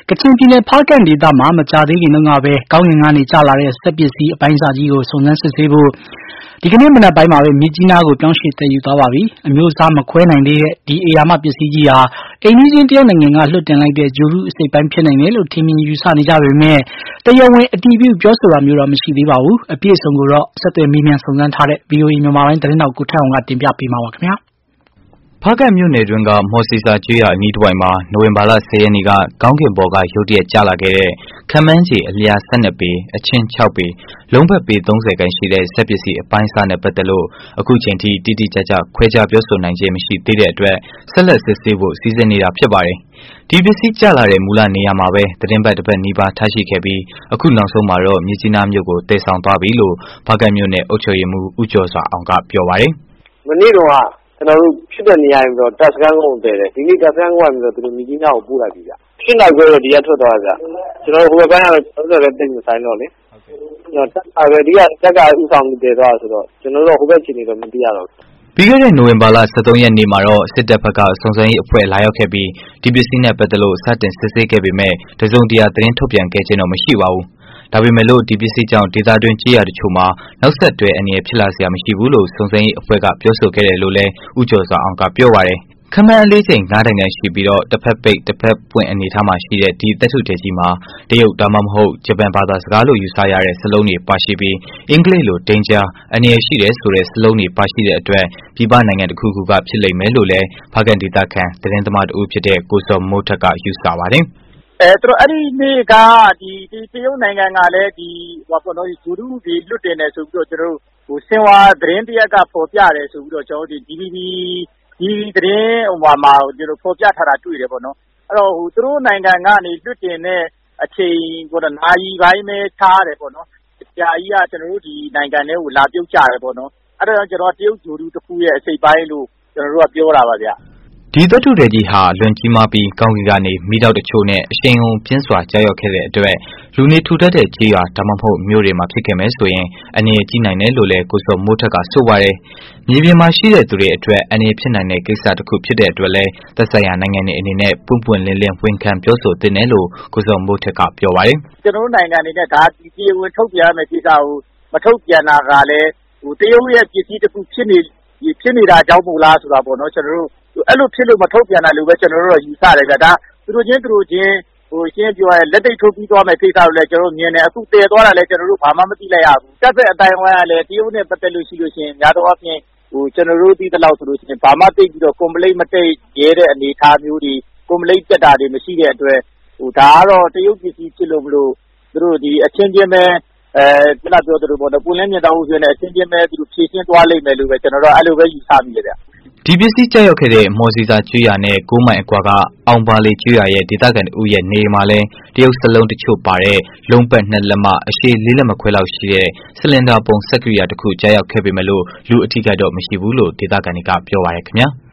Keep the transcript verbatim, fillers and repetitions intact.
ကချင်ပြည်နယ်ဖားကန့်ဒေသမှာမကြာသေးခင်တုန်းကပဲကောင်းကင်ကနေကျလာတဲ့စက်ပစ္စည်းအပိုင်းအစကြီးကိုစုံစမ်းစစ်ဆေးဖို့ဒီကနေ့မနက်ပိုင်းမှာပဲမြစ်ကြီးနားကိုပြောင်းရွှေ့တည်ယူသွားပါပြီ။အမျိုးအစားမခွဲနိုင်သေးတဲ့ဒီအေယာမပစ္စည်းကြီးဟာအိမ်နီးချင်းတရုတ်နိုင်ငံကလွှတ်တင်လိုက်တဲ့ဂျိုရုအစိပ်ပိုင်းဖြစ်နိုင်တယ်လို့ထင်မြင်ယူဆနေကြပေမဲ့တရားဝင်အတည်ပြုပြောဆိုတာမျိုးတော့မရှိသေးပါဘူး။အပြည့်အစုံကိုတော့ဆက်သွယ်မေးမြန်းစုံစမ်းထားတဲ့ ဗွီအိုအေမြန်မာပိုင်းသတင်းတောက်ကိုထက်အောင်ကတင်ပြပေးမှာပါခင်ဗျာ။ဖားကန့်မြို့နယ်တွင်းကမော်စီစာကျွေးရအနီးတစ်ဝိုက်မှာနိုဝင်ဘာလ十ရက်နေ့ကကောင်းကင်ဘော်ကရုတ်တရက်ကျလာခဲ့တဲ့ခမန်းကြီးအလျား၁၂ပေအချင်း၆ပေလုံးဘက်ပေ၃၀ခန့်ရှိတဲ့စက်ပစ္စည်းအပိုင်းအစနဲ့ပတ်သက်လို့အခုချိန်ထိတိတိကျကျခွဲခြားပြောဆိုနိုင်ခြင်းမရှိသေးတဲ့အတွက်ဆက်လက်စစ်ဆေးဖို့စီစဉ်နေတာဖြစ်ပါတယ်။ဒီပစ္စည်းကျလာတဲ့မူလနေရာမှာပဲသတင်းပတ်တစ်ပတ်နီးပါးထားရှိခဲ့ပြီးအခုနောက်ဆုံးမှာတော့မြစ်ကြီးနားမြို့ကိုတည်ဆောင်သွားပြီလို့ဖားကန့်မြို့နယ်အုပ်ချုပ်ရေးမှူးဦးကျော်စွာအောင်ကပြောပါတယ်။မနေ့တော့ကျွန်တော်တို့ဖြစ်တဲ့နေရာတွေတော့တက်စကန်ကုန်းတည်တယ်ဒီနေ့တက်စကန်ကုန်းကပြီးတော့သူတို့မြကြီးနားကိုပို့လိုက်ပြီဗျရှင်းနောက်ကျတော့ဒီကထွက်သွားကြကျွန်တော်ဟိုဘက်ပိုင်းကတော့ကျွန်တော်လည်းတိတ်မဆိုင်တော့လေကျွန်တော်တက်အဲဒီကတက်ကဥဆောင်တည်သွားဆိုတော့ကျွန်တော်တို့ဟိုဘက်ခြေနေတော့မသိရတော့ပြီးခဲ့တဲ့နိုဝင်ဘာလ十三ရက်နေ့မှာတော့စစ်တပ်ဘက်ကစုံစမ်းရေးအဖွဲ့လာရောက်ခဲ့ပြီးဒီပစ္စည်းနဲ့ပတ်သက်လို့စတင်စစ်ဆေးခဲ့ပေမဲ့တစုံတရာသတင်းထုတ်ပြန်ခဲ့ခြင်းတော့မရှိပါဘူးဒါပေမဲ့လို့ဒီပစ္စည်းကြောင့်ဒေသတွင်းကြေးရတချို့မှာနောက်ဆက်တွဲအနေနဲ့ဖြစ်လာစရာမရှိဘူးလို့စုံစမ်းရေးအဖွဲ့ကပြောဆိုခဲ့တယ်လို့လည်းဦးကျော်စွာအောင်ကပြောပါတယ်ခမန်းအလေးချိန်၅တိုင်တိုင်ရှိပြီးတော့တစ်ဖက်ပိတ်တစ်ဖက်ပွင့်အနေထားမှာရှိတဲ့ဒီသက်ထုတဲကြီးမှာတရုတ်ဒါမှမဟုတ်ဂျပန်ဘာသာစကားလို့ယူဆရတဲ့စလုံးတွေပါရှိပြီးအင်္ဂလိပ်လို danger အနေရှိတယ်ဆိုတဲ့စလုံးတွေပါရှိတဲ့အတွက်ပြည်ပနိုင်ငံတစ်ခုခုကဖြစ်လိမ့်မယ်လို့လည်းဖားကန့်ဒေသခံသတင်းသမားတဦးဖြစ်တဲ့ကိုစောမိုးထက်ကယူဆပါတယ်အဲသူတို့အဲ့ဒီနေ့ကဒီဒီတရုတ်နိုင်ငံကလည်းဒီဟိုပေါ့နော်ဂျိုရုတွေလွတ်တင်တယ်ဆိုပြီးတော့ကျွန်တော်တို့ဟိုစင်ဝါသတင်းတရက်ကပေါ်ပြတယ်ဆိုပြီးတော့ကျွန်တော်တို့ဒီ ဒီ ဗီ ဘီ ဒီသတင်းဟိုမှာမှာကျွန်တော်ပေါ်ပြထားတာတွေ့တယ်ပေါ့နော်အဲ့တော့ဟိုသူတို့နိုင်ငံကနေလွတ်တင်တဲ့အချိန်ကိုတော့နာရီပိုင်းပဲထားတယ်ပေါ့နော်ဆရာကြီးကကျွန်တော်တို့ဒီနိုင်ငံထဲကိုလာပြုတ်ကြတယ်ပေါ့နော်အဲ့တော့ကျွန်တော်တရုတ်ဂျိုရုတစ်ခုရဲ့အစိပ်ပိုင်းလို့ကျွန်တော်တို့ကပြောတာပါဗျဒီသက်ထုတဲကြီးဟာလွန်ကြီးမားပြီးကောင်းကင်ကနေမိတောက်တချို့နဲ့အရှိန်ဟုန်ပြင်းစွာကြားရောက်ခဲ့တဲ့အတွက်လူနေထူထပ်တဲ့ကြေးရွာဒါမှမဟုတ်မြို့တွေမှာဖြစ်ခဲ့မယ်ဆိုရင်အနေရကြီးနိုင်တယ်လို့လည်းကိုစောမိုးထက်ကဆိုပါတယ်။မြေပြင်မှာရှိတဲ့သူတွေအတွက်အနေဖြစ်နိုင်တဲ့ကိစ္စတစ်ခုဖြစ်တဲ့အတွက်လည်းသက်ဆိုင်ရာနိုင်ငံတွေအနေနဲ့ပွင့်ပွင့်လင်းလင်းဝန်ခံပြောဆိုသင့်တယ်လို့ကိုစောမိုးထက်ကပြောပါတယ်။ကျွန်တော်တို့နိုင်ငံအနေနဲ့ဒါဒီပြည်ဝင်ထုတ်ပြန်ရမယ့်ကိစ္စကိုမထုတ်ပြန်တာကလည်းဟိုတရုတ်ရဲ့ပစ္စည်းတစ်ခုဖြစ်နေဖြစ်နေတာကြောင့်မို့လားဆိုတာပေါ့နော်ကျွန်တော်တို့အဲ့လိုဖြစ်လို့မထုတ်ပြန်တာလို့ပဲကျွန်တော်တို့ယူဆတယ်ဗျာဒါသူတို့ချင်းသူတို့ချင်းဟိုရှင်းပြောရလက်တိတ်ထုတ်ပြီးသွားမယ်ကိစ္စလို့လည်းကျွန်တော်တို့မြင်တယ်အခုတည်သွားတာလည်းကျွန်တော်တို့ဘာမှမသိလိုက်ရဘူးတက်တဲ့အတိုင်းဝိုင်းကလည်းတရုတ်နဲ့ပတ်သက်လို့ရှိလို့ရှိရင်များသောအားဖြင့်ဟိုကျွန်တော်တို့သိတဲ့လောက်ဆိုလို့ရှိရင်ဘာမှသိပြီးတော့ complaint မတိတ်ရဲတဲ့အနေအထားမျိုးတွေ complaint တက်တာတွေမရှိတဲ့အတွက်ဟိုဒါကတော့တရုတ်ပစ္စည်းဖြစ်လို့မလို့သူတို့ဒီအချင်းချင်းပဲအဲကျွန်တော်ပြောသလိုပေါ့နော်ပွင့်လင်းမြင်တောင်းဥစဉ်နဲ့အချင်းချင်းပဲသူတို့ဖြည့်ရှင်းသွားလိမ့်မယ်လို့ပဲကျွန်တော်တို့အဲ့လိုပဲယူဆမိတယ်ဗျဒီပစ္စည်းကြောက်ရောက်ခဲ့တဲ့မော်စီစာကျွေးရနဲ့ကိုးမိုင်အကွာကအောင်ပါလေကျွေးရရဲ့ဒေသခံတဦးရဲ့နေမှာလဲတရုတ်စလုံးတချို့ပါတဲ့လုံးပတ်နှစ်လက်မအရှိလေးလက်မခွဲလောက်ရှိတဲ့စလင်ဒါပုံစက်ကရိယာတစ်ခုကြောက်ရောက်ခဲ့ပေမဲ့လို့လူအထိခိုက်တော့မရှိဘူးလို့ဒေသခံတွေကပြောပါရခင်ဗျာ